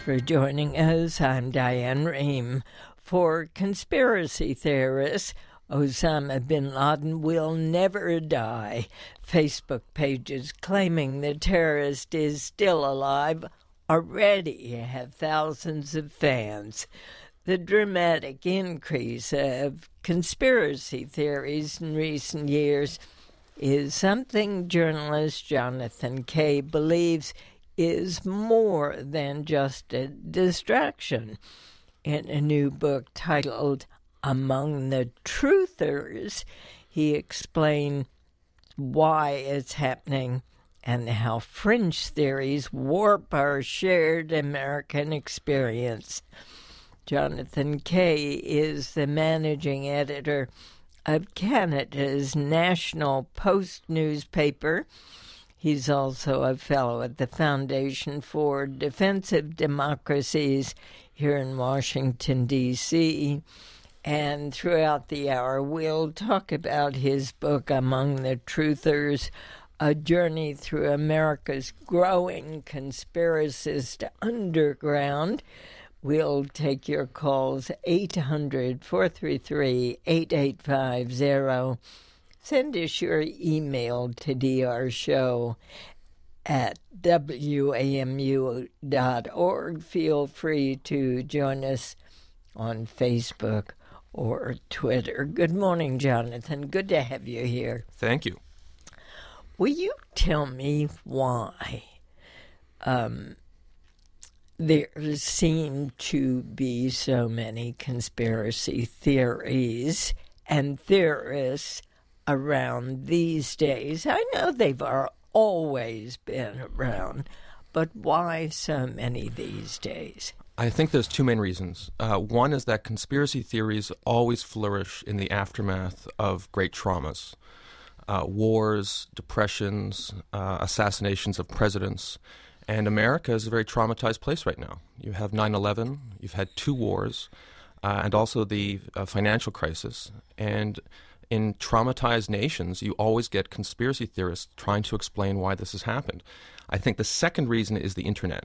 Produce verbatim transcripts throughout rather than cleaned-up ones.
for joining us. I'm Diane Rehm. For conspiracy theorists, Osama bin Laden will never die. Facebook pages claiming the terrorist is still alive already have thousands of fans. The dramatic increase of conspiracy theories in recent years is something journalist Jonathan Kay believes is more than just a distraction. In a new book titled Among the Truthers, he explained why it's happening and how fringe theories warp our shared American experience. Jonathan Kay is the managing editor of Canada's National Post newspaper. He's also a fellow at the Foundation for Defensive Democracies here in Washington, D C, and throughout the hour we'll talk about his book, Among the Truthers, A Journey Through America's Growing Conspiracist Underground. We'll take your calls, eight hundred, four three three, eight eight five zero. Send us your email to d r show at w a m u dot org. Feel free to join us on Facebook or Twitter. Good morning, Jonathan. Good to have you here. Thank you. Will you tell me why um, there seem to be so many conspiracy theories and theorists around these days? I know they've always been around, but why so many these days? I think there's two main reasons. Uh, one is that conspiracy theories always flourish in the aftermath of great traumas. Uh, wars, depressions, uh, assassinations of presidents. And America is a very traumatized place right now. You have nine eleven, you've had two wars, uh, and also the uh, financial crisis. And in traumatized nations, you always get conspiracy theorists trying to explain why this has happened. I think the second reason is the internet.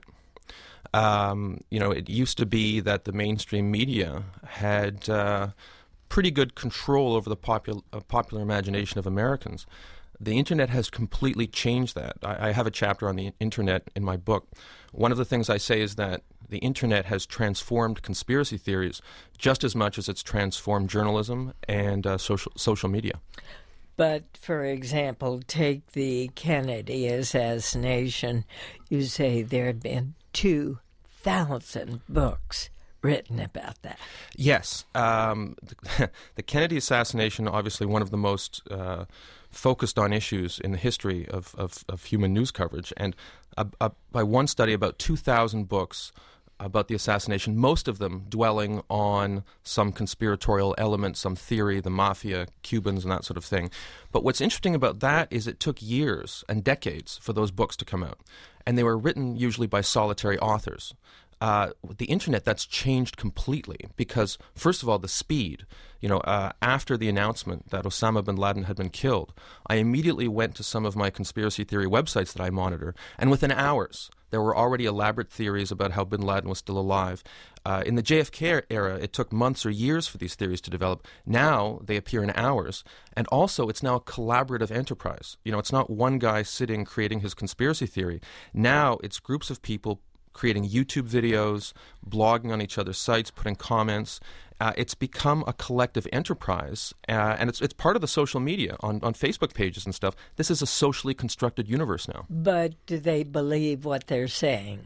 Um, you know, it used to be that the mainstream media had uh, pretty good control over the popul- uh, popular imagination of Americans. The internet has completely changed that. I, I have a chapter on the internet in my book. One of the things I say is that the internet has transformed conspiracy theories just as much as it's transformed journalism and uh, social social media. But, for example, take the Kennedy assassination. You say there have been two thousand books written about that. Yes. Um, the, the Kennedy assassination, obviously one of the most uh, focused on issues in the history of, of, of human news coverage. And uh, uh, by one study, about two thousand books about the assassination, most of them dwelling on some conspiratorial element, some theory, the mafia, Cubans, and that sort of thing. But what's interesting about that is it took years and decades for those books to come out. And they were written usually by solitary authors. Uh, with the internet, that's changed completely because, first of all, the speed. You know, uh, after the announcement that Osama bin Laden had been killed, I immediately went to some of my conspiracy theory websites that I monitor, and within hours, there were already elaborate theories about how bin Laden was still alive. Uh, in the J F K era, it took months or years for these theories to develop. Now they appear in hours, and also it's now a collaborative enterprise. You know, it's not one guy sitting creating his conspiracy theory. Now it's groups of people creating YouTube videos, blogging on each other's sites, putting comments. Uh, it's become a collective enterprise, uh, and it's it's part of the social media on, on Facebook pages and stuff. This is a socially constructed universe now. But do they believe what they're saying?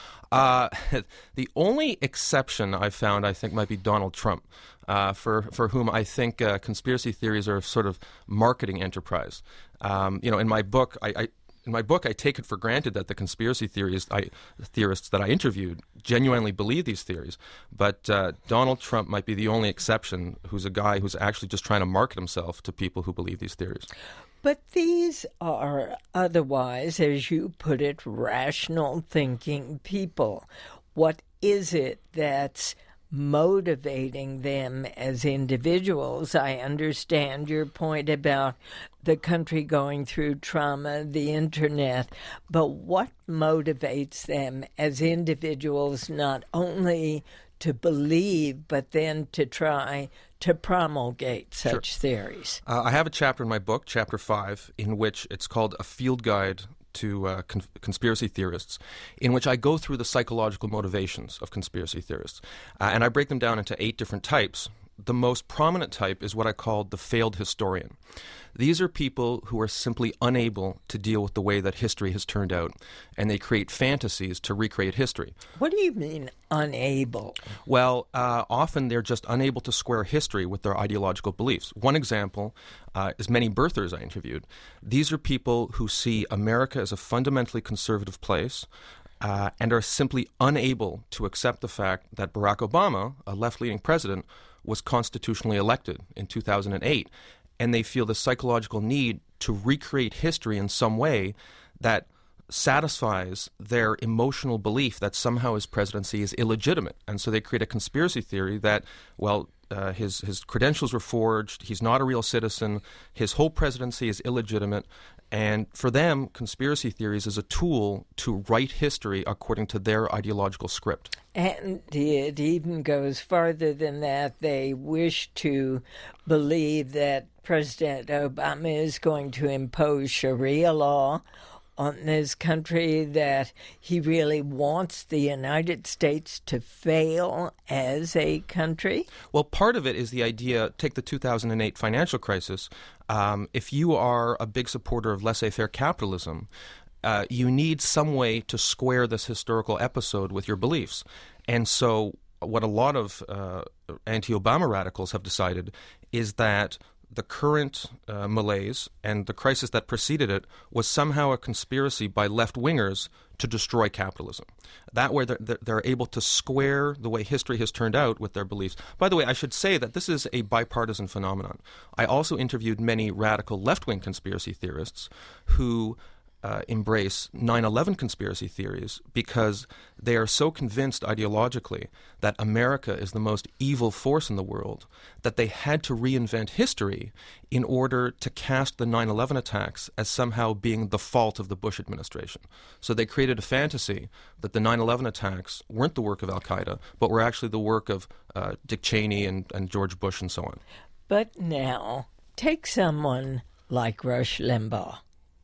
Uh, the only exception I've found, I think, might be Donald Trump, uh, for for whom I think uh, conspiracy theories are a sort of marketing enterprise. Um, you know, in my book, I, I In my book, I take it for granted that the conspiracy theories, I, theorists that I interviewed genuinely believe these theories. But uh, Donald Trump might be the only exception who's a guy who's actually just trying to market himself to people who believe these theories. But these are otherwise, as you put it, rational thinking people. What is it that's motivating them as individuals. I understand your point about the country going through trauma, the internet, but what motivates them as individuals not only to believe, but then to try to promulgate such Sure. theories? Uh, I have a chapter in my book, chapter five, in which it's called A Field Guide to uh, con- Conspiracy Theorists, in which I go through the psychological motivations of conspiracy theorists. Uh, and I break them down into eight different types. The most prominent type is what I call the failed historian. These are people who are simply unable to deal with the way that history has turned out, and they create fantasies to recreate history. What do you mean, unable? Well, uh, often they're just unable to square history with their ideological beliefs. One example uh, is many birthers I interviewed. These are people who see America as a fundamentally conservative place, Uh, and are simply unable to accept the fact that Barack Obama, a left-leaning president, was constitutionally elected in two thousand eight. And they feel the psychological need to recreate history in some way that satisfies their emotional belief that somehow his presidency is illegitimate. And so they create a conspiracy theory that, well, uh, his, his credentials were forged, he's not a real citizen, his whole presidency is illegitimate. And for them, conspiracy theories is a tool to write history according to their ideological script. And it even goes farther than that. They wish to believe that President Obama is going to impose Sharia law on this country, that he really wants the United States to fail as a country? Well, part of it is the idea, take the two thousand eight financial crisis. Um, if you are a big supporter of laissez-faire capitalism, uh, you need some way to square this historical episode with your beliefs. And so what a lot of uh, anti-Obama radicals have decided is that the current uh, malaise and the crisis that preceded it was somehow a conspiracy by left-wingers to destroy capitalism. That way they're, they're able to square the way history has turned out with their beliefs. By the way, I should say that this is a bipartisan phenomenon. I also interviewed many radical left-wing conspiracy theorists who Uh, embrace nine eleven conspiracy theories because they are so convinced ideologically that America is the most evil force in the world that they had to reinvent history in order to cast the nine eleven attacks as somehow being the fault of the Bush administration. So they created a fantasy that the nine eleven attacks weren't the work of al-Qaeda, but were actually the work of uh, Dick Cheney and, and George Bush and so on. But now, take someone like Rush Limbaugh,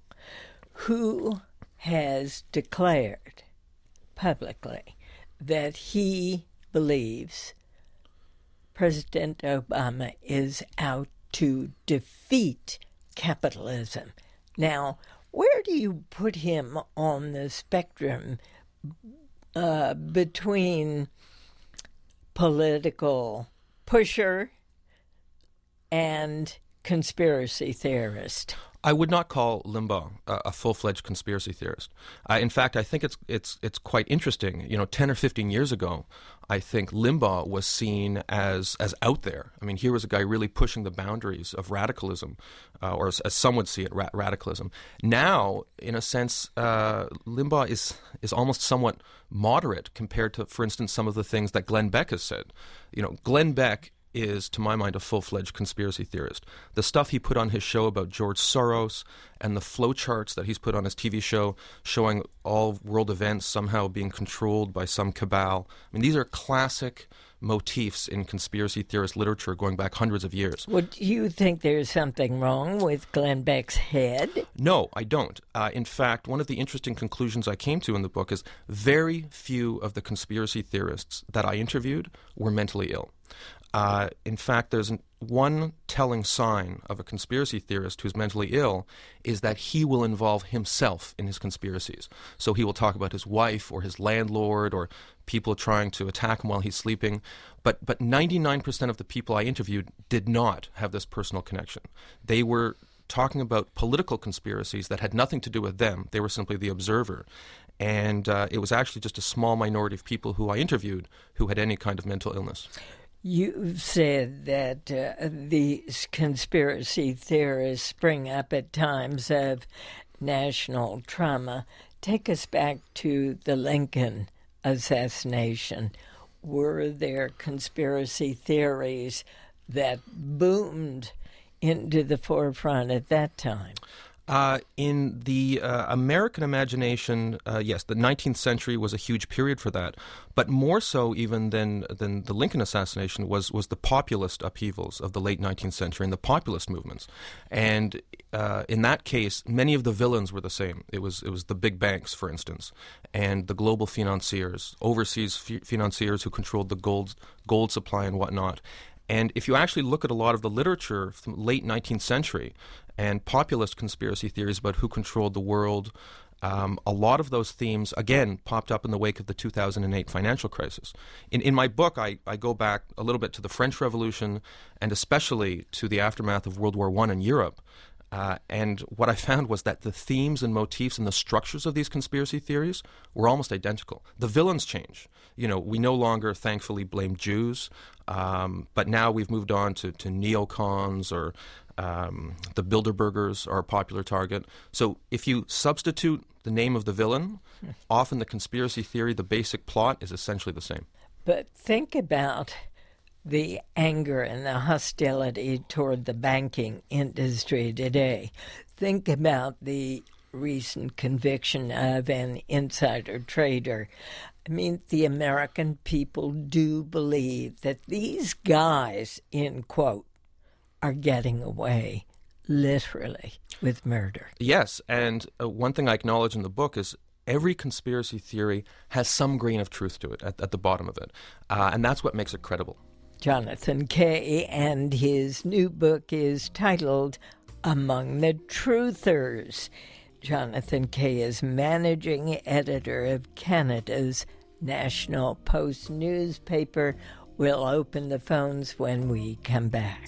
who has declared publicly that he believes President Obama is out to defeat capitalism. Now, where do you put him on the spectrum uh, between political pusher and conspiracy theorist? I would not call Limbaugh a, a full-fledged conspiracy theorist. Uh, in fact, I think it's it's it's quite interesting. You know, ten or fifteen years ago, I think Limbaugh was seen as as out there. I mean, here was a guy really pushing the boundaries of radicalism, uh, or as, as some would see it, ra- radicalism. Now, in a sense, uh, Limbaugh is is almost somewhat moderate compared to, for instance, some of the things that Glenn Beck has said. You know, Glenn Beck is, to my mind, a full-fledged conspiracy theorist. The stuff he put on his show about George Soros and the flowcharts that he's put on his T V show showing all world events somehow being controlled by some cabal. I mean, these are classic motifs in conspiracy theorist literature going back hundreds of years. Would you think there's something wrong with Glenn Beck's head? No, I don't. Uh, in fact, one of the interesting conclusions I came to in the book is very few of the conspiracy theorists that I interviewed were mentally ill. Uh, in fact, there's an, one telling sign of a conspiracy theorist who's mentally ill is that he will involve himself in his conspiracies. So he will talk about his wife or his landlord or people trying to attack him while he's sleeping. But but ninety-nine percent of the people I interviewed did not have this personal connection. They were talking about political conspiracies that had nothing to do with them. They were simply the observer. And uh, it was actually just a small minority of people who I interviewed who had any kind of mental illness. You've said that uh, these conspiracy theories spring up at times of national trauma. Take us back to the Lincoln assassination. were there conspiracy theories that boomed into the forefront at that time? Uh, in the uh, American imagination, uh, yes, the nineteenth century was a huge period for that. But more so even than than the Lincoln assassination was was the populist upheavals of the late nineteenth century and the populist movements. And uh, in that case, many of the villains were the same. It was it was the big banks, for instance, and the global financiers, overseas fi- financiers who controlled the gold gold supply and whatnot. And if you actually look at a lot of the literature from the late nineteenth century and populist conspiracy theories about who controlled the world, um, a lot of those themes, again, popped up in the wake of the two thousand eight financial crisis. In, in my book, I, I go back a little bit to the French Revolution and especially to the aftermath of World War One in Europe. Uh, and what I found was that the themes and motifs and the structures of these conspiracy theories were almost identical. The villains change. You know, we no longer, thankfully, blame Jews, um, but now we've moved on to, to neocons or um, the Bilderbergers are a popular target. So if you substitute the name of the villain, often the conspiracy theory, the basic plot is essentially the same. But think about the anger and the hostility toward the banking industry today. Think about the recent conviction of an insider trader. I mean, the American people do believe that these guys, in quote, are getting away, literally, with murder. Yes, and uh, one thing I acknowledge in the book is every conspiracy theory has some grain of truth to it at, at the bottom of it, uh, and that's what makes it credible. Jonathan Kay, and his new book is titled Among the Truthers. Jonathan Kay is managing editor of Canada's National Post newspaper. We'll open the phones when we come back.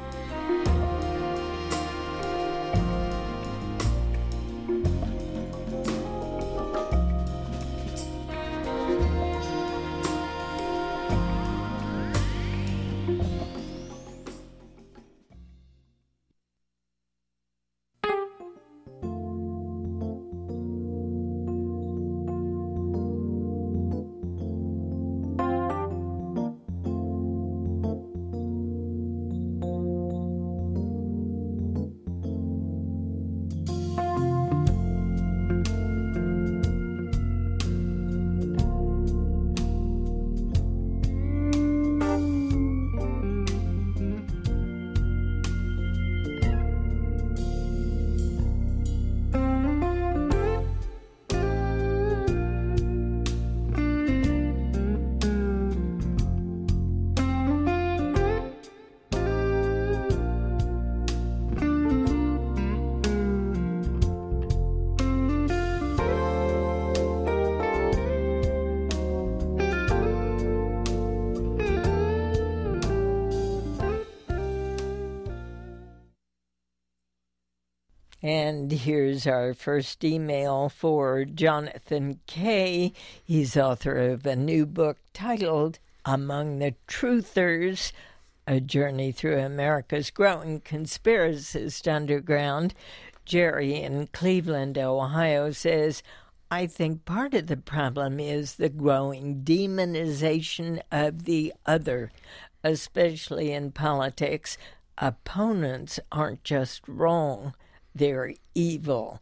And here's our first email for Jonathan Kay. He's author of a new book titled Among the Truthers, A Journey Through America's Growing Conspiracist Underground. Jerry in Cleveland, Ohio says, I think part of the problem is the growing demonization of the other, especially in politics. Opponents aren't just wrong, they're evil.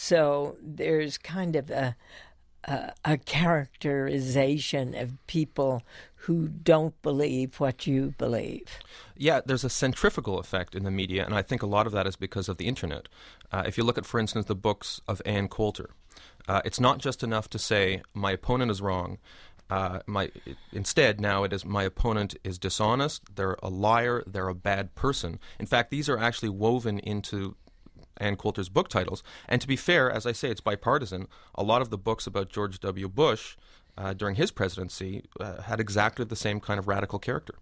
So there's kind of a, a a characterization of people who don't believe what you believe. Yeah, there's a centrifugal effect in the media, and I think a lot of that is because of the internet. Uh, if you look at, for instance, the books of Ann Coulter, uh, it's not just enough to say, my opponent is wrong. Uh, my it, Instead, now it is, my opponent is dishonest, they're a liar, they're a bad person. In fact, these are actually woven into Ann Coulter's book titles. And to be fair, as I say, it's bipartisan. A lot of the books about George W. Bush uh, during his presidency uh, had exactly the same kind of radical character.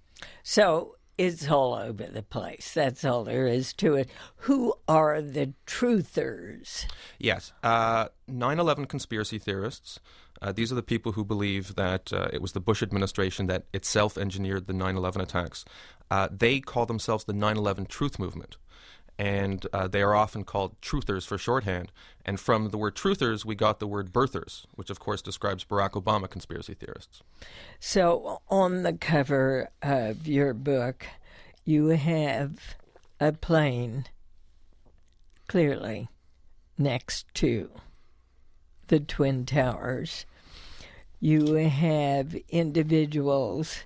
So it's all over the place. That's all there is to it. Who are the truthers? Yes. Uh, nine eleven conspiracy theorists. Uh, these are the people who believe that uh, it was the Bush administration that itself engineered the nine eleven attacks. Uh, they call themselves the nine eleven Truth Movement. and uh, they are often called truthers for shorthand. And from the word truthers, we got the word birthers, which of course describes Barack Obama conspiracy theorists. So on the cover of your book, you have a plane clearly next to the Twin Towers. You have individuals,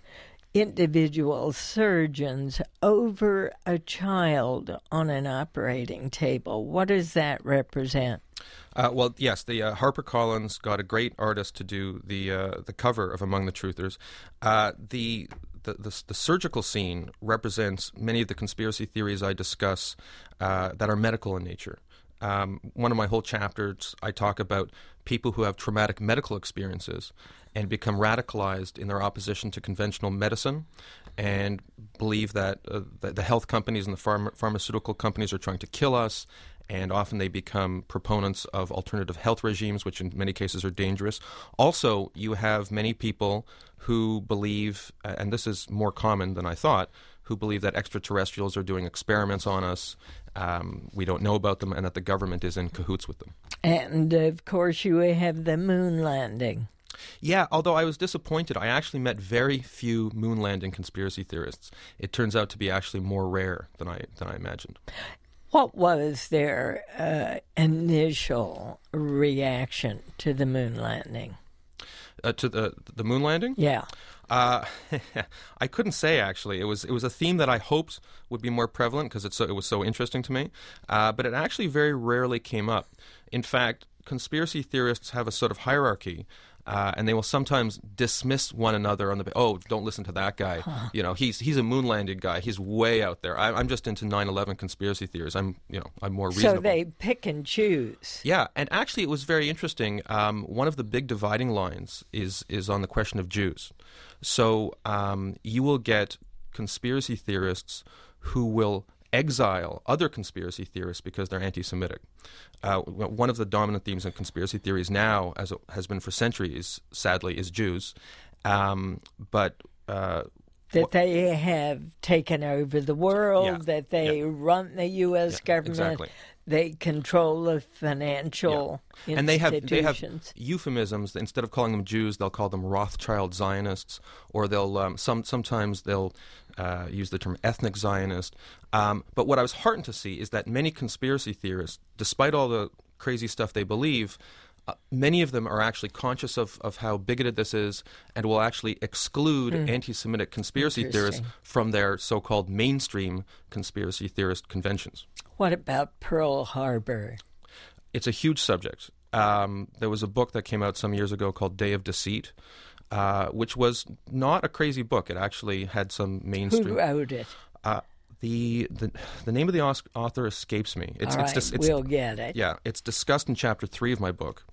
individual surgeons over a child on an operating table. What does that represent? Uh, well, yes, the uh, HarperCollins got a great artist to do the uh, the cover of Among the Truthers. Uh, the, the the the surgical scene represents many of the conspiracy theories I discuss uh, that are medical in nature. Um, one of my whole chapters, I talk about people who have traumatic medical experiences and become radicalized in their opposition to conventional medicine and believe that, uh, that the health companies and the pharma- pharmaceutical companies are trying to kill us, and often they become proponents of alternative health regimes, which in many cases are dangerous. Also, you have many people who believe, and this is more common than I thought, who believe that extraterrestrials are doing experiments on us, um, we don't know about them, and that the government is in cahoots with them. And, of course, you have the moon landing. Yeah, although I was disappointed. I actually met very few moon landing conspiracy theorists. It turns out to be actually more rare than I than I imagined. What was their uh, initial reaction to the moon landing? Uh, to the the moon landing? Yeah. Uh, I couldn't say, actually. It was it was a theme that I hoped would be more prevalent because it's so, it was so interesting to me, uh, but it actually very rarely came up. In fact, conspiracy theorists have a sort of hierarchy, uh, and they will sometimes dismiss one another on the, oh, don't listen to that guy. Huh. You know, he's he's a moon landing guy. He's way out there. I, I'm just into nine eleven conspiracy theories. I'm, you know, I'm more reasonable. So they pick and choose. Yeah, and actually it was very interesting. Um, one of the big dividing lines is is on the question of Jews. So um, you will get conspiracy theorists who will exile other conspiracy theorists because they're anti-Semitic. Uh, one of the dominant themes in conspiracy theories now, as it has been for centuries, sadly, is Jews. Um, but uh, that wh- they have taken over the world, yeah, that they yeah. run the U S yeah, government. Exactly. They control the financial yeah. institutions. And they have, they have euphemisms. Instead of calling them Jews, they'll call them Rothschild Zionists, or they'll um, some sometimes they'll uh, use the term ethnic Zionist. Um, but what I was heartened to see is that many conspiracy theorists, despite all the crazy stuff they believe, Uh, many of them are actually conscious of, of how bigoted this is and will actually exclude mm. anti-Semitic conspiracy theorists from their so-called mainstream conspiracy theorist conventions. What about Pearl Harbor? It's a huge subject. Um, there was a book that came out some years ago called Day of Deceit, uh, which was not a crazy book. It actually had some mainstream... Who wrote it? Uh, The, the the name of the author escapes me. It's, All it's, right, it's, we'll get it. Yeah, it's discussed in chapter three of my book.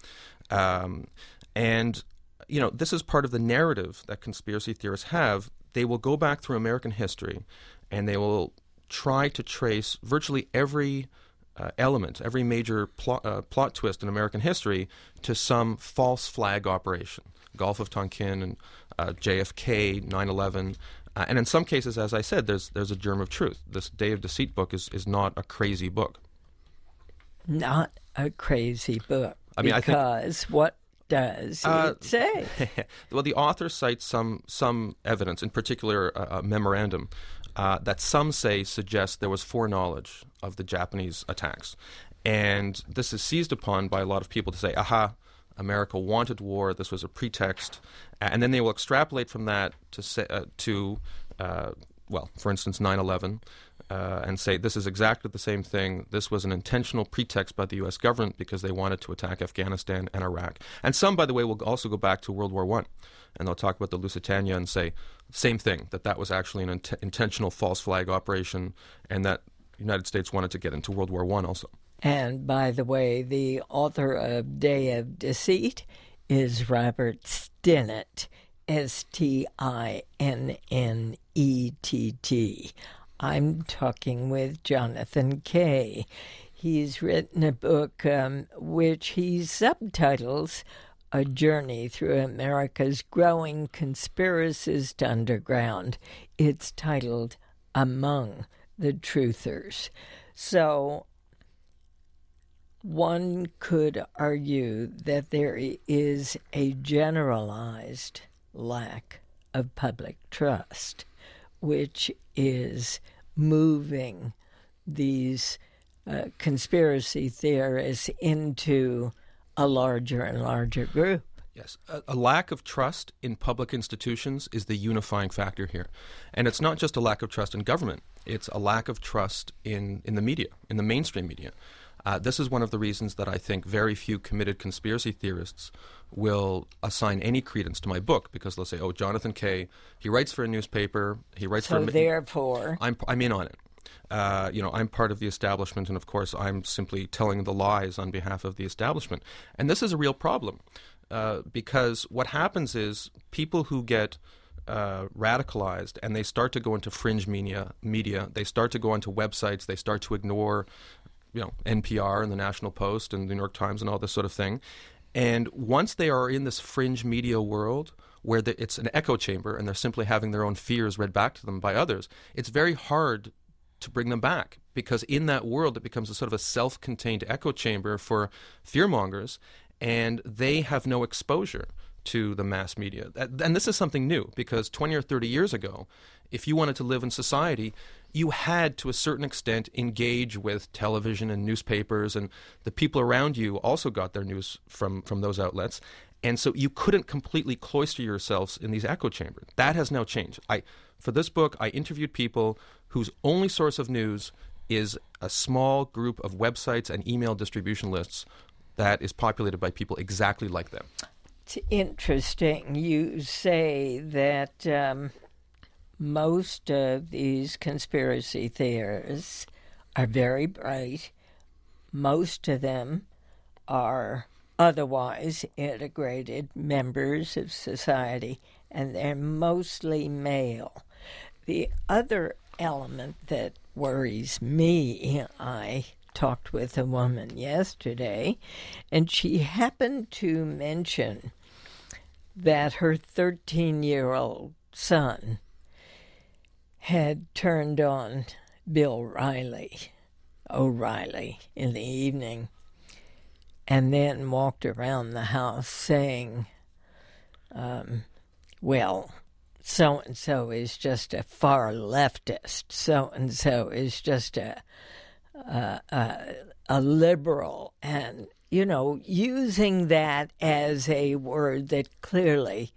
Um, and, you know, this is part of the narrative that conspiracy theorists have. They will go back through American history and they will try to trace virtually every uh, element, every major plot, uh, plot twist in American history to some false flag operation. Gulf of Tonkin and uh, J F K, nine eleven. Uh, and in some cases, as I said, there's there's a germ of truth. This Day of Deceit book is, is not a crazy book. Not a crazy book. I mean, because I think, what does uh, it say? Well, the author cites some some evidence, in particular a, a memorandum, uh, that some say suggests there was foreknowledge of the Japanese attacks. And this is seized upon by a lot of people to say, aha, America wanted war, this was a pretext, and then they will extrapolate from that to say, uh, to uh, well, for instance, nine eleven, uh, and say this is exactly the same thing. This was an intentional pretext by the U S government because they wanted to attack Afghanistan and Iraq. And some, by the way, will also go back to World War One, and they'll talk about the Lusitania and say same thing, that that was actually an int- intentional false flag operation, and that the United States wanted to get into World War One also. And by the way, the author of Day of Deceit is Robert Stinnett, S T I N N E T T. I'm talking with Jonathan Kay. He's written a book um, which he subtitles A Journey Through America's Growing Conspiracist Underground. It's titled Among the Truthers. So one could argue that there is a generalized lack of public trust, which is moving these uh, conspiracy theorists into a larger and larger group. Yes, a, a lack of trust in public institutions is the unifying factor here. And it's not just a lack of trust in government, it's a lack of trust in, in the media, in the mainstream media. Uh, this is one of the reasons that I think very few committed conspiracy theorists will assign any credence to my book, because they'll say, oh, Jonathan Kay, he writes for a newspaper, he writes so for a... therefore... I'm, I'm in on it. Uh, you know, I'm part of the establishment, and of course I'm simply telling the lies on behalf of the establishment. And this is a real problem, uh, because what happens is people who get uh, radicalized and they start to go into fringe media, media, they start to go onto websites, they start to ignore, you know, N P R and the National Post and the New York Times and all this sort of thing. And once they are in this fringe media world where the, it's an echo chamber and they're simply having their own fears read back to them by others, it's very hard to bring them back, because in that world it becomes a sort of a self-contained echo chamber for fearmongers, and they have no exposure to the mass media. And this is something new, because twenty or thirty years ago, if you wanted to live in society, you had to a certain extent engage with television and newspapers, and the people around you also got their news from, from those outlets. And so you couldn't completely cloister yourselves in these echo chambers. That has now changed. I, for this book, I interviewed people whose only source of news is a small group of websites and email distribution lists that is populated by people exactly like them. It's interesting. You say that um, most of these conspiracy theorists are very bright. Most of them are otherwise integrated members of society, and they're mostly male. The other element that worries me, I talked with a woman yesterday, and she happened to mention that her thirteen-year-old son had turned on Bill Riley, O'Reilly, in the evening, and then walked around the house saying, um, well, so-and-so is just a far leftist, so-and-so is just a, a, a, a liberal, and, you know, using that as a word that clearly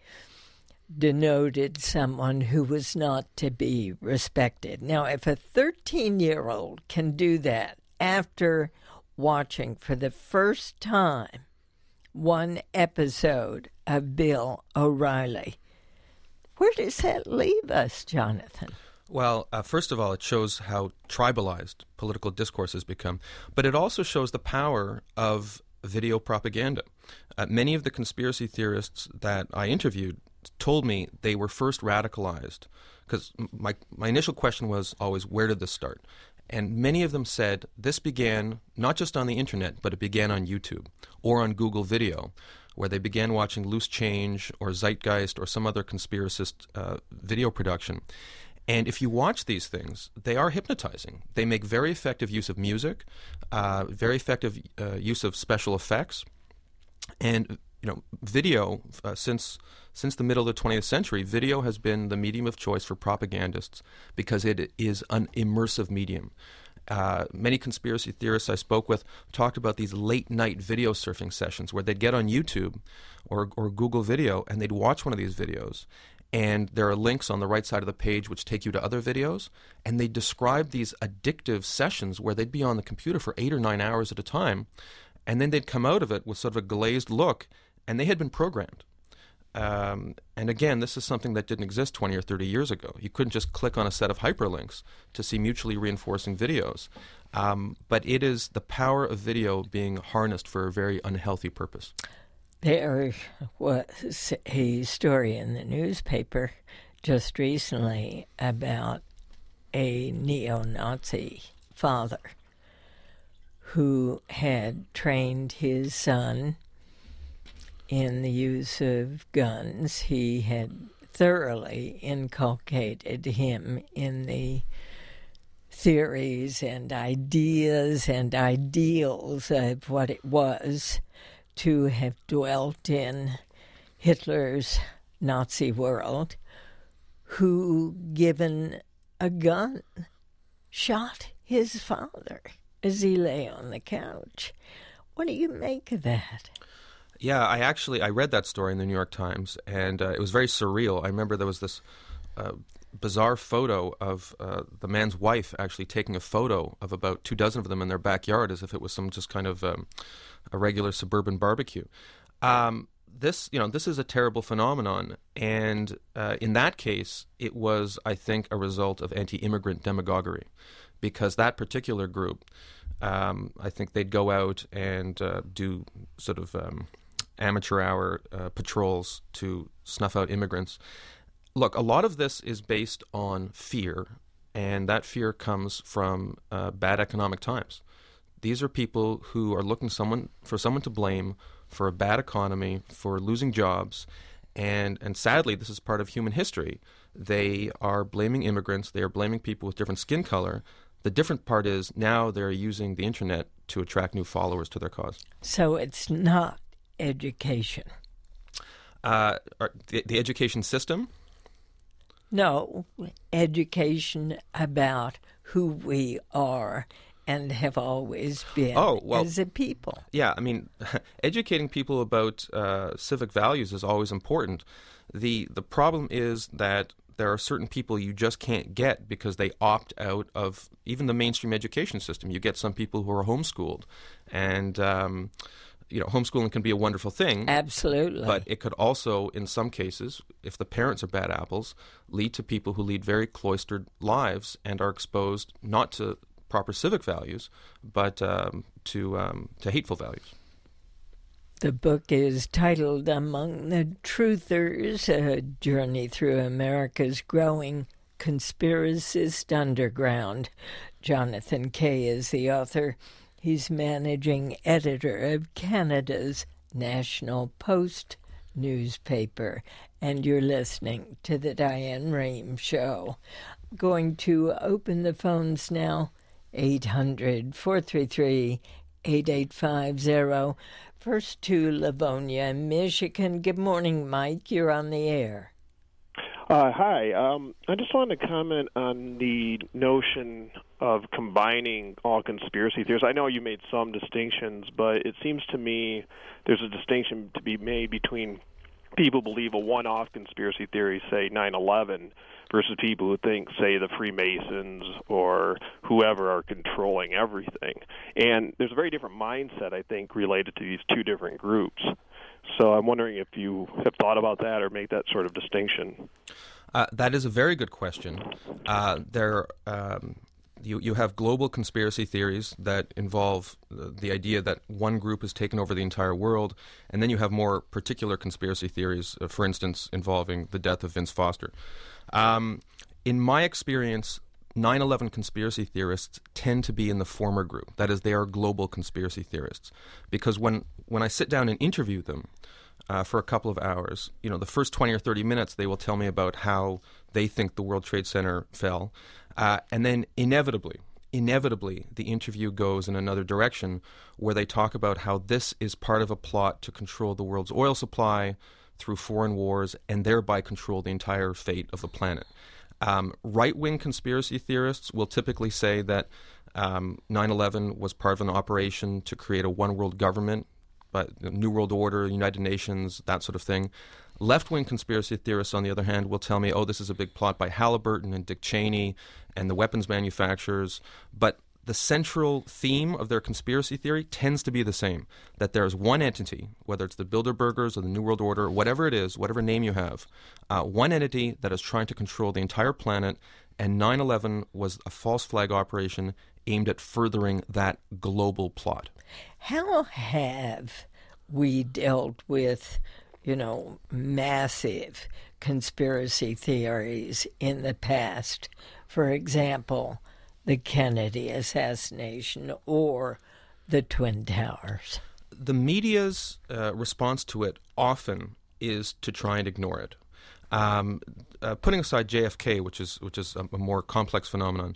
denoted someone who was not to be respected. Now, if a thirteen-year-old can do that after watching for the first time one episode of Bill O'Reilly, where does that leave us, Jonathan? Well, uh, first of all, it shows how tribalized political discourse has become, but it also shows the power of video propaganda. Uh, many of the conspiracy theorists that I interviewed told me they were first radicalized, because my, my initial question was always, where did this start? And many of them said this began not just on the internet, but it began on YouTube or on Google Video, where they began watching Loose Change or Zeitgeist or some other conspiracist uh, video production. And if you watch these things, they are hypnotizing. They make very effective use of music, uh, very effective uh, use of special effects. And, you know, video, uh, since since the middle of the twentieth century, video has been the medium of choice for propagandists because it is an immersive medium. Uh, many conspiracy theorists I spoke with talked about these late-night video surfing sessions where they'd get on YouTube or, or Google Video and they'd watch one of these videos, and there are links on the right side of the page which take you to other videos, and they describe these addictive sessions where they'd be on the computer for eight or nine hours at a time, and then they'd come out of it with sort of a glazed look, and they had been programmed. Um, and again, this is something that didn't exist twenty or thirty years ago. You couldn't just click on a set of hyperlinks to see mutually reinforcing videos. Um, but it is the power of video being harnessed for a very unhealthy purpose. There was a story in the newspaper just recently about a neo-Nazi father who had trained his son in the use of guns. He had thoroughly inculcated him in the theories and ideas and ideals of what it was to have dwelt in Hitler's Nazi world, who, given a gun, shot his father as he lay on the couch. What do you make of that? Yeah, I actually, I read that story in the New York Times, and uh, it was very surreal. I remember there was this uh, bizarre photo of uh, the man's wife actually taking a photo of about two dozen of them in their backyard as if it was some just kind of um, a regular suburban barbecue. Um, this, you know, this is a terrible phenomenon, and uh, in that case, it was, I think, a result of anti-immigrant demagoguery, because that particular group, um, I think they'd go out and uh, do sort of um, amateur hour uh, patrols to snuff out immigrants. Look, a lot of this is based on fear, and that fear comes from uh, bad economic times. These are people who are looking someone for someone to blame for a bad economy, for losing jobs, and and sadly, this is part of human history. They are blaming immigrants. They are blaming people with different skin color. The different part is now they're using the internet to attract new followers to their cause. So it's not education. Uh, the, the education system? No, education about who we are and have always been oh, well, as a people. Yeah, I mean, educating people about uh, civic values is always important. The The problem is that there are certain people you just can't get because they opt out of even the mainstream education system. You get some people who are homeschooled, and um, you know, homeschooling can be a wonderful thing. Absolutely. But it could also, in some cases, if the parents are bad apples, lead to people who lead very cloistered lives and are exposed not to proper civic values, but um, to um, to hateful values. The book is titled Among the Truthers, A Journey Through America's Growing Conspiracist Underground. Jonathan Kay is the author. He's managing editor of Canada's National Post newspaper. And you're listening to the Diane Rehm Show. I'm going to open the phones now. eight hundred, four three three, eight eight five zero. First to Livonia, Michigan. Good morning, Mike. You're on the air. Uh, hi. Um, I just wanted to comment on the notion of combining all conspiracy theories. I know you made some distinctions, but it seems to me there's a distinction to be made between people who believe a one-off conspiracy theory, say nine eleven, versus people who think, say, the Freemasons or whoever are controlling everything. And there's a very different mindset, I think, related to these two different groups. So I'm wondering if you have thought about that or make that sort of distinction. Uh, that is a very good question. Uh, there, um, you you have global conspiracy theories that involve the, the idea that one group has taken over the entire world, and then you have more particular conspiracy theories, uh, for instance, involving the death of Vince Foster. Um, in my experience, nine eleven conspiracy theorists tend to be in the former group. That is, they are global conspiracy theorists. Because when, when I sit down and interview them uh, for a couple of hours, you know, the first twenty or thirty minutes, they will tell me about how they think the World Trade Center fell. Uh, and then inevitably, inevitably, the interview goes in another direction where they talk about how this is part of a plot to control the world's oil supply through foreign wars and thereby control the entire fate of the planet. Um, right-wing conspiracy theorists will typically say that um, nine eleven was part of an operation to create a one-world government, but New World Order, United Nations, that sort of thing. Left-wing conspiracy theorists, on the other hand, will tell me, oh, this is a big plot by Halliburton and Dick Cheney and the weapons manufacturers. But the central theme of their conspiracy theory tends to be the same, that there is one entity, whether it's the Bilderbergers or the New World Order, whatever it is, whatever name you have, uh, one entity that is trying to control the entire planet, and nine eleven was a false flag operation aimed at furthering that global plot. How have we dealt with, you know, massive conspiracy theories in the past? For example, the Kennedy assassination or the Twin Towers? The media's uh, response to it often is to try and ignore it. Um, uh, putting aside J F K, which is which is a, a more complex phenomenon,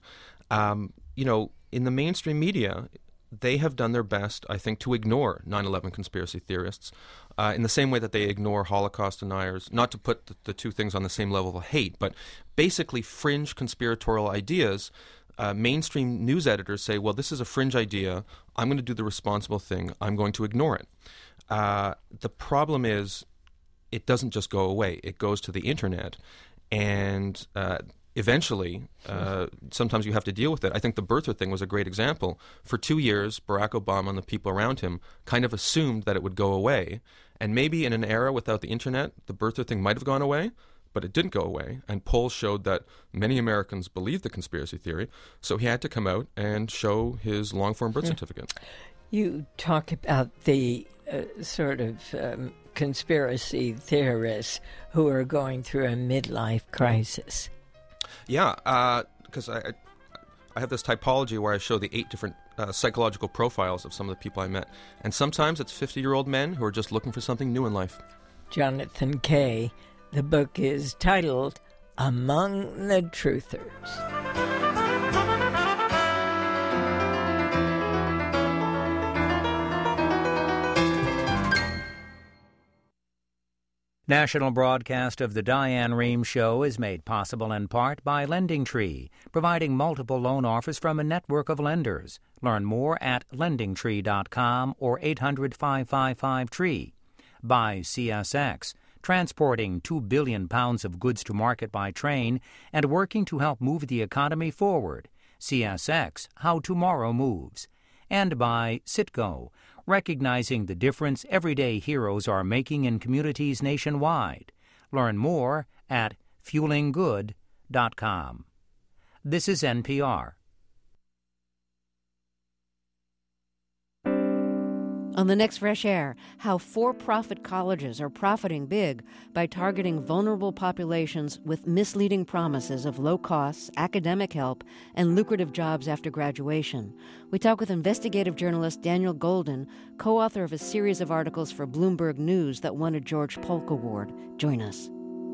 Um, you know, in the mainstream media, they have done their best, I think, to ignore nine eleven conspiracy theorists uh, in the same way that they ignore Holocaust deniers, not to put the, the two things on the same level of hate, but basically fringe conspiratorial ideas. Uh, mainstream news editors say, well, this is a fringe idea. I'm going to do the responsible thing. I'm going to ignore it. Uh, the problem is it doesn't just go away. It goes to the internet, and uh, eventually, uh, sometimes you have to deal with it. I think the birther thing was a great example. For two years, Barack Obama and the people around him kind of assumed that it would go away, and maybe in an era without the internet, the birther thing might have gone away, but it didn't go away, and polls showed that many Americans believed the conspiracy theory, so he had to come out and show his long-form birth certificate. You talk about the uh, sort of um, conspiracy theorists who are going through a midlife crisis. Yeah, because uh, I, I have this typology where I show the eight different uh, psychological profiles of some of the people I met, and sometimes it's fifty-year-old men who are just looking for something new in life. Jonathan Kay. The book is titled Among the Truthers. National broadcast of the Diane Rehm Show is made possible in part by LendingTree, providing multiple loan offers from a network of lenders. Learn more at lending tree dot com or eight hundred, five five five, T R E E. By C S X, transporting two billion pounds of goods to market by train and working to help move the economy forward. C S X, How Tomorrow Moves. And by Citgo, recognizing the difference everyday heroes are making in communities nationwide. Learn more at fueling good dot com. This is N P R. On the next Fresh Air, how for-profit colleges are profiting big by targeting vulnerable populations with misleading promises of low costs, academic help, and lucrative jobs after graduation. We talk with investigative journalist Daniel Golden, co-author of a series of articles for Bloomberg News that won a George Polk Award. Join us.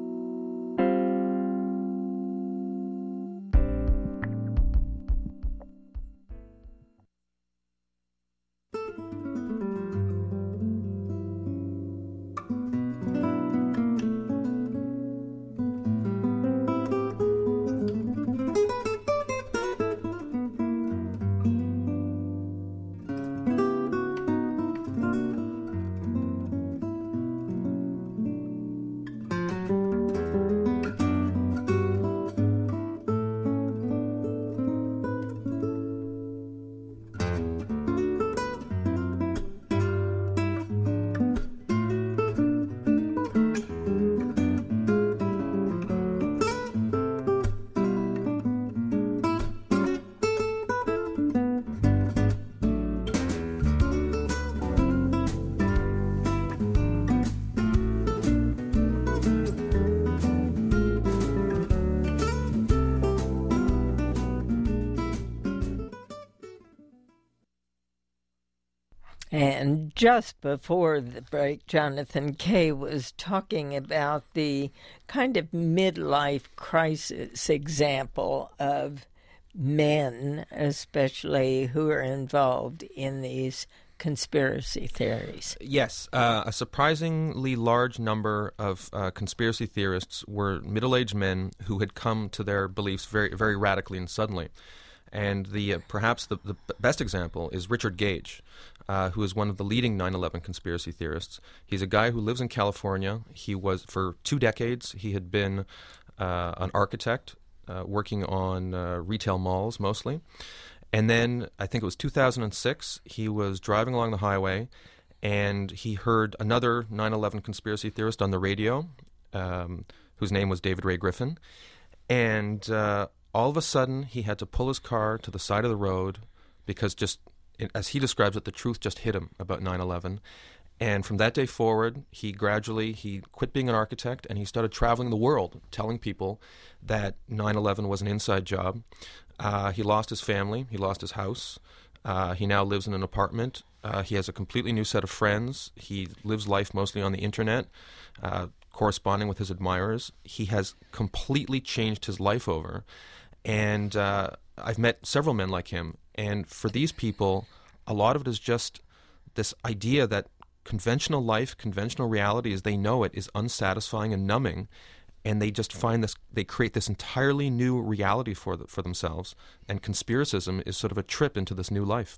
And just before the break, Jonathan Kay was talking about the kind of midlife crisis example of men, especially, who are involved in these conspiracy theories. Yes, uh, a surprisingly large number of uh, conspiracy theorists were middle-aged men who had come to their beliefs very, very radically and suddenly. And the uh, perhaps the, the best example is Richard Gage, uh, who is one of the leading nine eleven conspiracy theorists. He's a guy who lives in California. He was, for two decades, he had been uh, an architect uh, working on uh, retail malls mostly. And then, I think it was two thousand six, he was driving along the highway, and he heard another nine eleven conspiracy theorist on the radio, um, whose name was David Ray Griffin. And uh, all of a sudden, he had to pull his car to the side of the road because just, as he describes it, the truth just hit him about nine eleven. And from that day forward, he gradually, he quit being an architect and he started traveling the world, telling people that nine eleven was an inside job. Uh, he lost his family. He lost his house. Uh, he now lives in an apartment. Uh, he has a completely new set of friends. He lives life mostly on the internet, uh, corresponding with his admirers. He has completely changed his life over. And uh, I've met several men like him, and for these people, a lot of it is just this idea that conventional life, conventional reality as they know it, is unsatisfying and numbing, and they just find this, they create this entirely new reality for the, for themselves, and conspiracism is sort of a trip into this new life.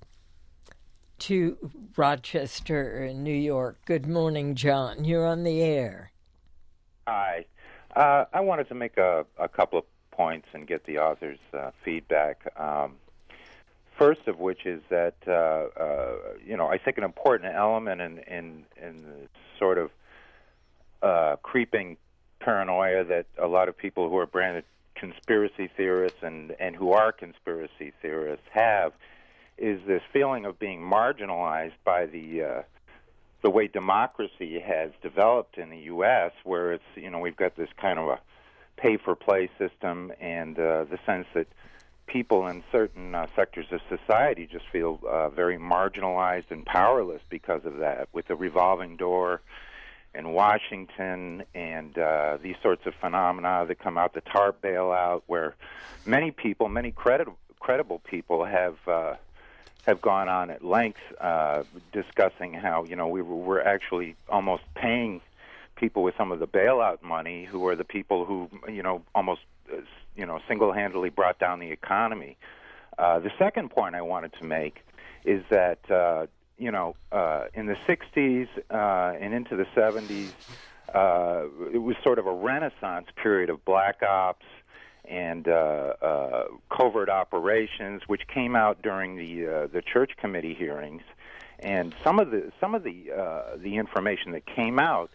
To Rochester, New York. Good morning, John. You're on the air. Hi. Uh, I wanted to make a, a couple of points and get the author's uh, feedback. Um, first of which is that, uh, uh, you know, I think an important element in, in, in the sort of uh, creeping paranoia that a lot of people who are branded conspiracy theorists and, and who are conspiracy theorists have is this feeling of being marginalized by the uh, the way democracy has developed in the U S, where it's, you know, we've got this kind of a pay-for-play system, and uh, the sense that people in certain uh, sectors of society just feel uh, very marginalized and powerless because of that, with the revolving door in Washington and uh, these sorts of phenomena that come out, the TARP bailout, where many people, many credible, credible people have uh, have gone on at length uh, discussing how, you know, we were, we're actually almost paying people with some of the bailout money who are the people who, you know, almost, uh, you know, single-handedly brought down the economy. Uh, the second point I wanted to make is that, uh, you know, uh, in the sixties uh, and into the seventies, uh, it was sort of a renaissance period of black ops and uh, uh, covert operations, which came out during the uh, the church committee hearings, and some of the some of the uh, the information that came out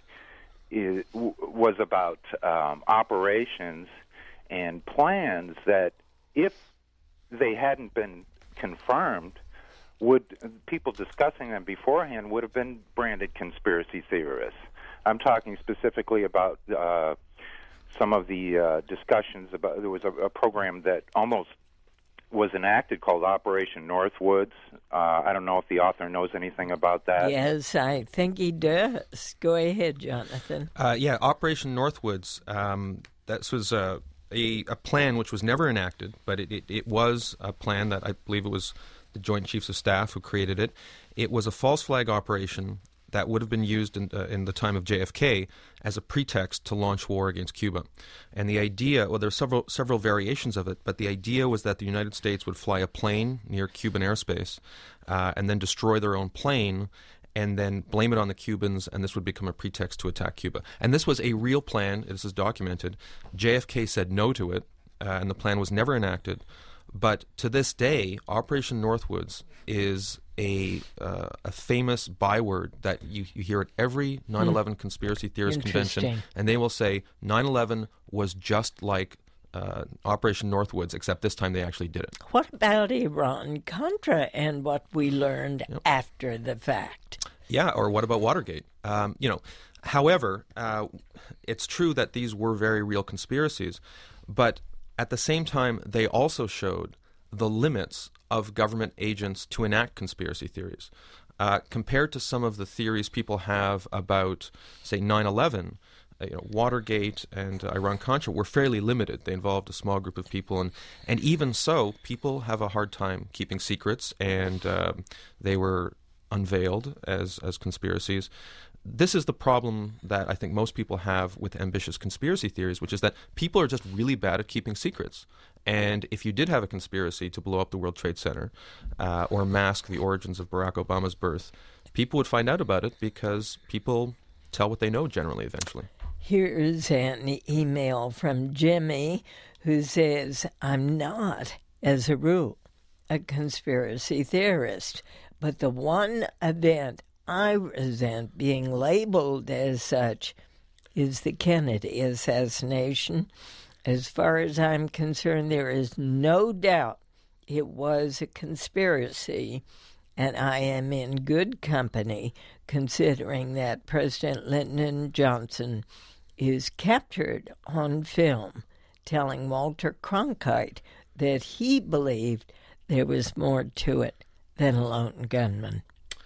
is, w- was about um, operations and plans that, if they hadn't been confirmed, would people discussing them beforehand would have been branded conspiracy theorists. I'm talking specifically about Uh, some of the uh, discussions about, there was a, a program that almost was enacted called Operation Northwoods. Uh, I don't know if the author knows anything about that. Yes, I think he does. Go ahead, Jonathan. Uh, yeah, Operation Northwoods. Um, that was a, a a plan which was never enacted, but it, it, it was a plan that I believe it was the Joint Chiefs of Staff who created it. It was a false flag operation that would have been used in, uh, in the time of J F K as a pretext to launch war against Cuba. And the idea, well, there are several several variations of it, but the idea was that the United States would fly a plane near Cuban airspace uh, and then destroy their own plane and then blame it on the Cubans, and this would become a pretext to attack Cuba. And this was a real plan. This is documented. J F K said no to it, uh, and the plan was never enacted. But to this day, Operation Northwoods is a uh, a famous byword that you, you hear at every nine eleven mm. conspiracy theorist convention, and they will say nine eleven was just like uh, Operation Northwoods, except this time they actually did it. What about Iran-Contra and what we learned yep. after the fact? Yeah, or what about Watergate? Um, you know, however, uh, it's true that these were very real conspiracies, but at the same time, they also showed the limits of government agents to enact conspiracy theories. Uh, compared to some of the theories people have about, say, nine eleven, uh, you know, Watergate and uh, Iran-Contra were fairly limited. They involved a small group of people, and, and even so, people have a hard time keeping secrets, and uh, they were unveiled as, as conspiracies. This is the problem that I think most people have with ambitious conspiracy theories, which is that people are just really bad at keeping secrets. And if you did have a conspiracy to blow up the World Trade Center uh, or mask the origins of Barack Obama's birth, people would find out about it because people tell what they know generally eventually. Here's an email from Jimmy who says, I'm not, as a rule, a conspiracy theorist, but the one event I resent being labeled as such is the Kennedy assassination. As far as I'm concerned, there is no doubt it was a conspiracy, and I am in good company considering that President Lyndon Johnson is captured on film telling Walter Cronkite that he believed there was more to it than a lone gunman.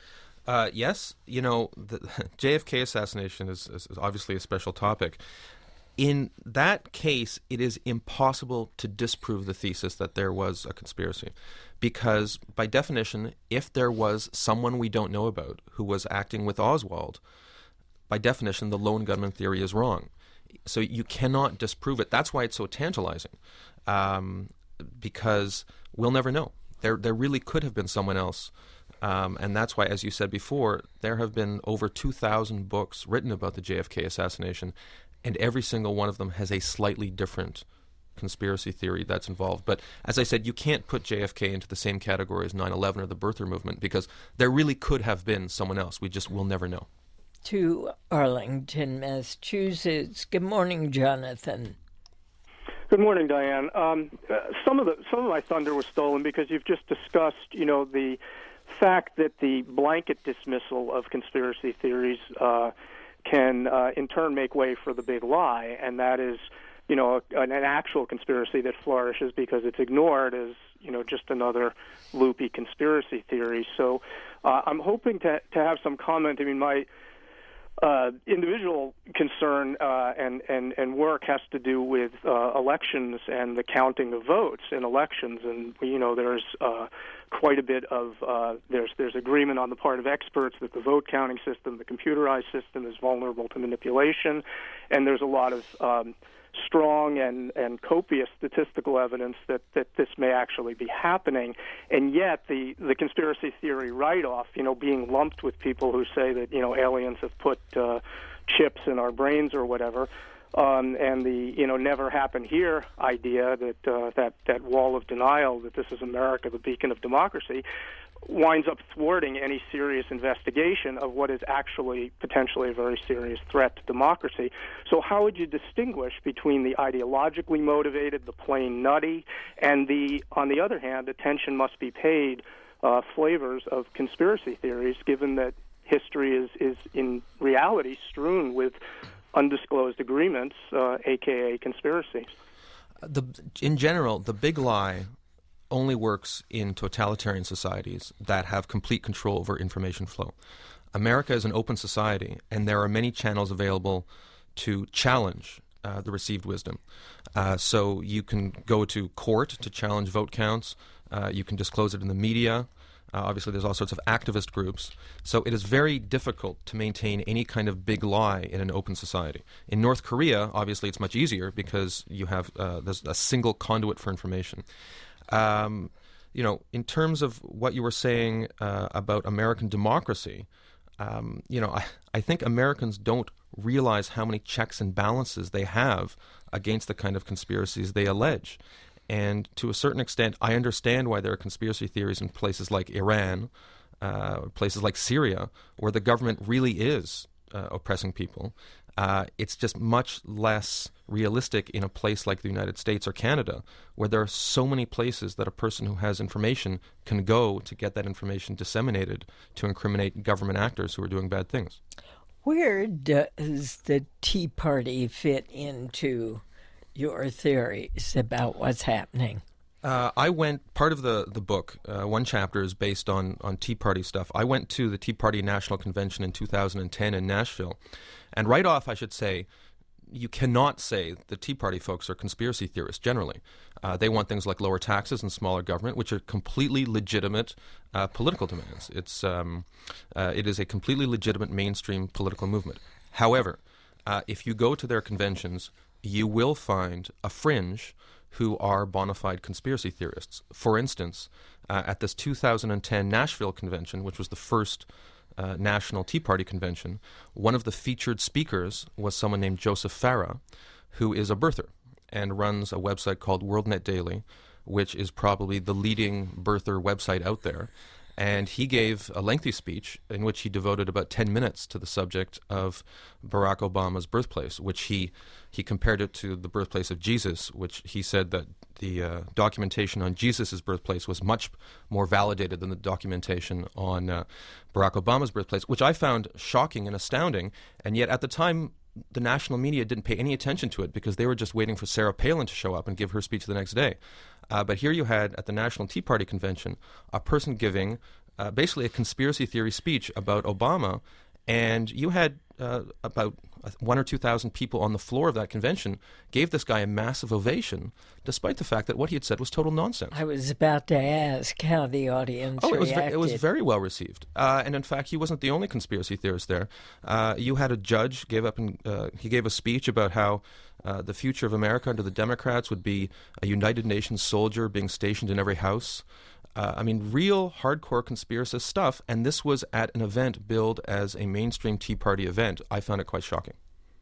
Uh, yes, you know, the J F K assassination is, is, is obviously a special topic. In that case, it is impossible to disprove the thesis that there was a conspiracy, because by definition, if there was someone we don't know about who was acting with Oswald, by definition, the lone gunman theory is wrong. So you cannot disprove it. That's why it's so tantalizing, um, because we'll never know. There, there really could have been someone else. Um, and that's why, as you said before, there have been over two thousand books written about the J F K assassination, and every single one of them has a slightly different conspiracy theory that's involved. But as I said, you can't put J F K into the same category as nine eleven or the birther movement, because there really could have been someone else. We just will never know. To Arlington, Massachusetts. Good morning, Jonathan. Good morning, Diane. Um, uh, some of the some of my thunder was stolen because you've just discussed, you know, the fact that the blanket dismissal of conspiracy theories uh, can, uh, in turn, make way for the big lie, and that is, you know, an, an actual conspiracy that flourishes because it's ignored as, you know, just another loopy conspiracy theory. So, uh, I'm hoping to to have some comment. I mean, my Uh, individual concern uh, and, and, and work has to do with uh, elections and the counting of votes in elections, and you know there's uh, quite a bit of uh, there's there's agreement on the part of experts that the vote counting system, the computerized system, is vulnerable to manipulation, and there's a lot of um, strong and, and copious statistical evidence that, that this may actually be happening, and yet the, the conspiracy theory write-off, you know, being lumped with people who say that, you know, aliens have put uh, chips in our brains or whatever, um, and the, you know, never happened here idea that, uh, that, that wall of denial that this is America, the beacon of democracy, winds up thwarting any serious investigation of what is actually potentially a very serious threat to democracy. So how would you distinguish between the ideologically motivated, the plain nutty, and the, on the other hand, attention must be paid uh, flavors of conspiracy theories, given that history is, is in reality strewn with undisclosed agreements, uh, a k a conspiracies? The, in general, the big lie only works in totalitarian societies that have complete control over information flow. America is an open society, and there are many channels available to challenge uh, the received wisdom. Uh, so you can go to court to challenge vote counts. Uh, you can disclose it in the media. Uh, obviously, there's all sorts of activist groups. So it is very difficult to maintain any kind of big lie in an open society. In North Korea, obviously, it's much easier because you have uh, there's a single conduit for information. Um, you know, in terms of what you were saying uh, about American democracy, um, you know, I, I think Americans don't realize how many checks and balances they have against the kind of conspiracies they allege. And to a certain extent, I understand why there are conspiracy theories in places like Iran, uh, places like Syria, where the government really is uh, oppressing people. Uh, it's just much less realistic in a place like the United States or Canada, where there are so many places that a person who has information can go to get that information disseminated to incriminate government actors who are doing bad things. Where does the Tea Party fit into your theories about what's happening? Uh, I went, part of the, the book, uh, one chapter is based on, on Tea Party stuff. I went to the Tea Party National Convention in two thousand ten in Nashville. And right off, I should say, you cannot say the Tea Party folks are conspiracy theorists generally. Uh, they want things like lower taxes and smaller government, which are completely legitimate uh, political demands. It's um, uh, it is a completely legitimate mainstream political movement. However, uh, if you go to their conventions, you will find a fringe who are bona fide conspiracy theorists. For instance, uh, at this two thousand ten Nashville convention, which was the first uh, national Tea Party convention, one of the featured speakers was someone named Joseph Farah, who is a birther and runs a website called WorldNet Daily, which is probably the leading birther website out there. And he gave a lengthy speech in which he devoted about ten minutes to the subject of Barack Obama's birthplace, which he he compared it to the birthplace of Jesus, which he said that the uh, documentation on Jesus' birthplace was much more validated than the documentation on uh, Barack Obama's birthplace, which I found shocking and astounding. And yet at the time, the national media didn't pay any attention to it because they were just waiting for Sarah Palin to show up and give her speech the next day. Uh, but here you had, at the National Tea Party Convention, a person giving uh, basically a conspiracy theory speech about Obama, and you had uh, about one or two thousand people on the floor of that convention gave this guy a massive ovation, despite the fact that what he had said was total nonsense. I was about to ask how the audience oh, it was reacted. Ve- it was very well received, uh, and in fact, he wasn't the only conspiracy theorist there. Uh, you had a judge gave up, and uh, he gave a speech about how uh, the future of America under the Democrats would be a United Nations soldier being stationed in every house. Uh, I mean, real hardcore conspiracist stuff, and this was at an event billed as a mainstream Tea Party event. I found it quite shocking.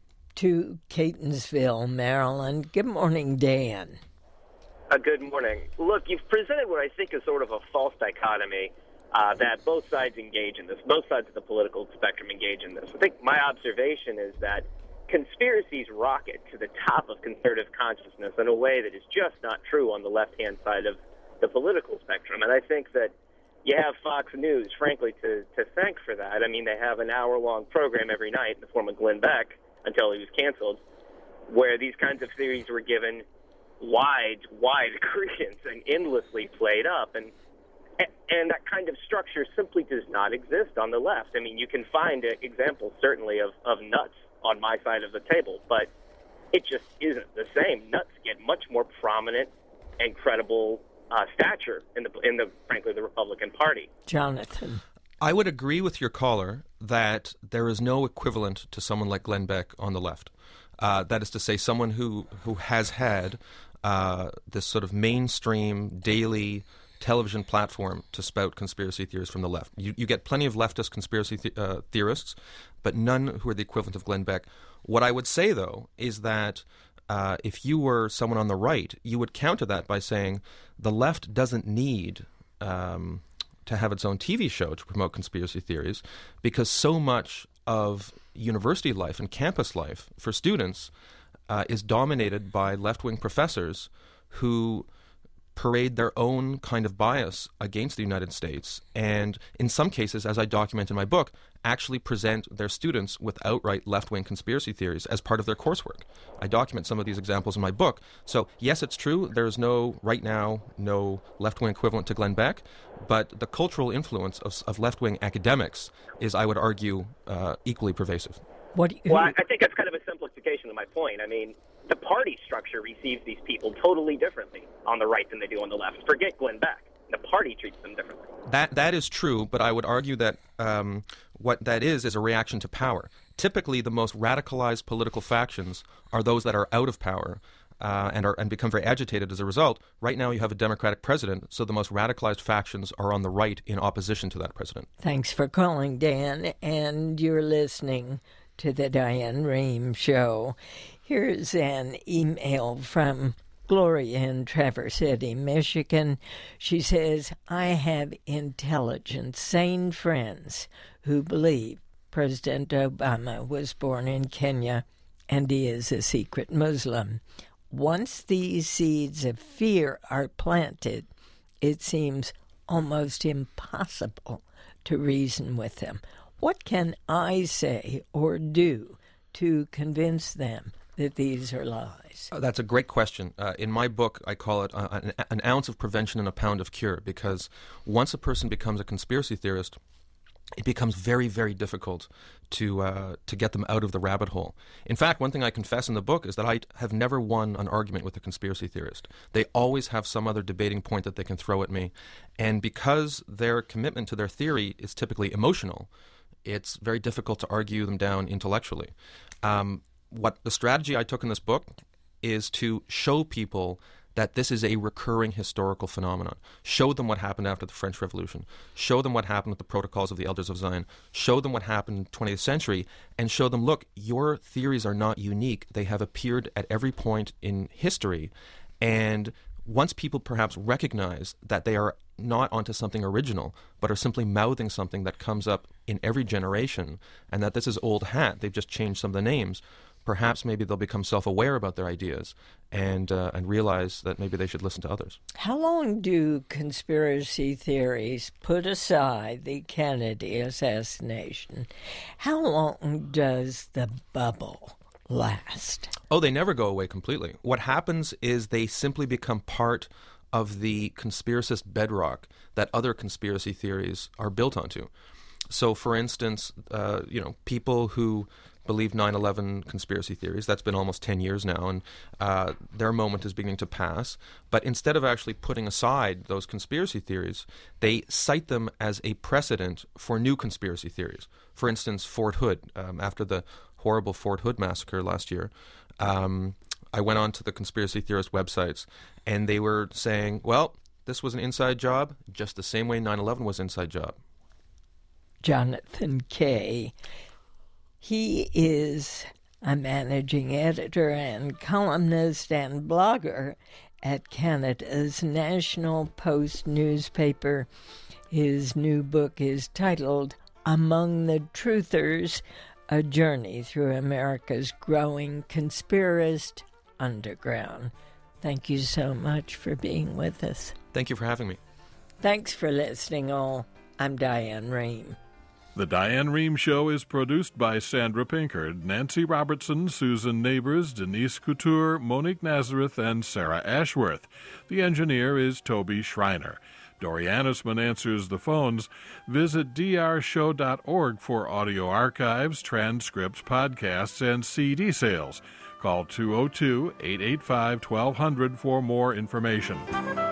To Catonsville, Maryland. Good morning, Dan. Uh, good morning. Look, you've presented what I think is sort of a false dichotomy uh, that both sides engage in this, both sides of the political spectrum engage in this. I think my observation is that conspiracies rocket to the top of conservative consciousness in a way that is just not true on the left-hand side of the political spectrum. And I think that you have Fox News, frankly, to, to thank for that. I mean, they have an hour-long program every night in the form of Glenn Beck, until he was canceled, where these kinds of theories were given wide, wide credence and endlessly played up. And and that kind of structure simply does not exist on the left. I mean, you can find examples, certainly, of, of nuts on my side of the table, but it just isn't the same. Nuts get much more prominent and credible Uh, stature in the in the frankly the Republican Party. Jonathan, I would agree with your caller that there is no equivalent to someone like Glenn Beck on the left. Uh, that is to say, someone who who has had uh, this sort of mainstream daily television platform to spout conspiracy theories from the left. You, you get plenty of leftist conspiracy the, uh, theorists, but none who are the equivalent of Glenn Beck. What I would say, though, is that Uh, if you were someone on the right, you would counter that by saying the left doesn't need um, to have its own T V show to promote conspiracy theories, because so much of university life and campus life for students uh, is dominated by left-wing professors who parade their own kind of bias against the United States, and in some cases, as I document in my book, actually present their students with outright left-wing conspiracy theories as part of their coursework. I document some of these examples in my book. So yes, it's true, there's no, right now, no left-wing equivalent to Glenn Beck, but the cultural influence of, of left-wing academics is, I would argue, uh, equally pervasive. What do you, well, I, I think that's kind of a simplification of my point. I mean, the party structure receives these people totally differently on the right than they do on the left. Forget Glenn Beck. The party treats them differently. That that is true, but I would argue that um, what that is is a reaction to power. Typically, the most radicalized political factions are those that are out of power uh, and are and become very agitated as a result. Right now, you have a Democratic president, so the most radicalized factions are on the right in opposition to that president. Thanks for calling, Dan, and you're listening to the Diane Rehm Show. Here's an email from Gloria in Traverse City, Michigan. She says, I have intelligent, sane friends who believe President Obama was born in Kenya and he is a secret Muslim. Once these seeds of fear are planted, it seems almost impossible to reason with them. What can I say or do to convince them that these are lies? Uh, that's a great question. Uh, in my book, I call it uh, an, an ounce of prevention and a pound of cure, because once a person becomes a conspiracy theorist, it becomes very, very difficult to uh, to get them out of the rabbit hole. In fact, one thing I confess in the book is that I have never won an argument with a conspiracy theorist. They always have some other debating point that they can throw at me. And because their commitment to their theory is typically emotional, it's very difficult to argue them down intellectually. Um, what the strategy I took in this book is to show people that this is a recurring historical phenomenon. Show them what happened after the French Revolution. Show them what happened with the Protocols of the Elders of Zion. Show them what happened in the twentieth century, and show them, look, your theories are not unique. They have appeared at every point in history. And once people perhaps recognize that they are not onto something original, but are simply mouthing something that comes up in every generation, and that this is old hat, they've just changed some of the names, perhaps maybe they'll become self-aware about their ideas and uh, and realize that maybe they should listen to others. How long do conspiracy theories, put aside the Kennedy assassination, how long does the bubble last? Oh, they never go away completely. What happens is they simply become part of the conspiracist bedrock that other conspiracy theories are built onto. So, for instance, uh, you know, people who believe nine eleven conspiracy theories. That's been almost ten years now, and uh, their moment is beginning to pass. But instead of actually putting aside those conspiracy theories, they cite them as a precedent for new conspiracy theories. For instance, Fort Hood. Um, after the horrible Fort Hood massacre last year, um, I went on to the conspiracy theorist websites, and they were saying, well, this was an inside job, just the same way nine eleven was an inside job. Jonathan Kay. He is a managing editor and columnist and blogger at Canada's National Post newspaper. His new book is titled Among the Truthers, A Journey Through America's Growing Conspiracist Underground. Thank you so much for being with us. Thank you for having me. Thanks for listening, all. I'm Diane Rehm. The Diane Rehm Show is produced by Sandra Pinkard, Nancy Robertson, Susan Neighbors, Denise Couture, Monique Nazareth, and Sarah Ashworth. The engineer is Toby Schreiner. Dori Annisman answers the phones. Visit d r show dot org for audio archives, transcripts, podcasts, and C D sales. Call two oh two, eight eight five, twelve hundred for more information.